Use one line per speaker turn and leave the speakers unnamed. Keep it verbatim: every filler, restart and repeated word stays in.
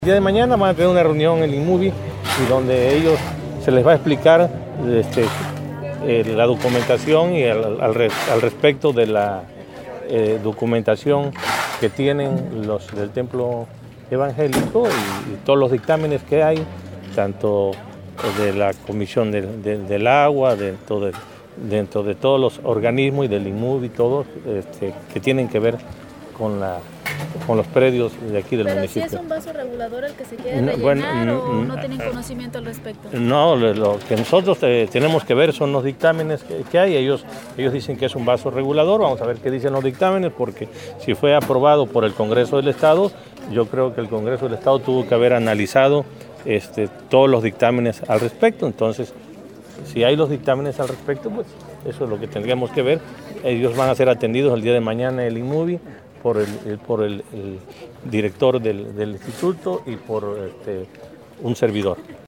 El día de mañana van a tener una reunión en el INMUBI y donde ellos se les va a explicar este, eh, la documentación y al, al, al respecto de la eh, documentación que tienen los del templo evangélico y, y todos los dictámenes que hay, tanto de la Comisión de, de, del Agua, dentro de, dentro de todos los organismos y del INMUBI, todos este, que tienen que ver con la con los predios de aquí del
Pero
municipio.
¿Pero si es un vaso regulador el que se quiere
no,
rellenar
bueno,
o no tienen conocimiento al respecto?
No, lo, lo que nosotros eh, tenemos que ver son los dictámenes que, que hay. Ellos, ellos dicen que es un vaso regulador. Vamos a ver qué dicen los dictámenes, porque si fue aprobado por el Congreso del Estado, yo creo que el Congreso del Estado tuvo que haber analizado este, todos los dictámenes al respecto. Entonces, si hay los dictámenes al respecto, pues eso es lo que tendríamos que ver. Ellos van a ser atendidos el día de mañana en el INMUBI por el, el, por el, el director del, del instituto y por este, un servidor.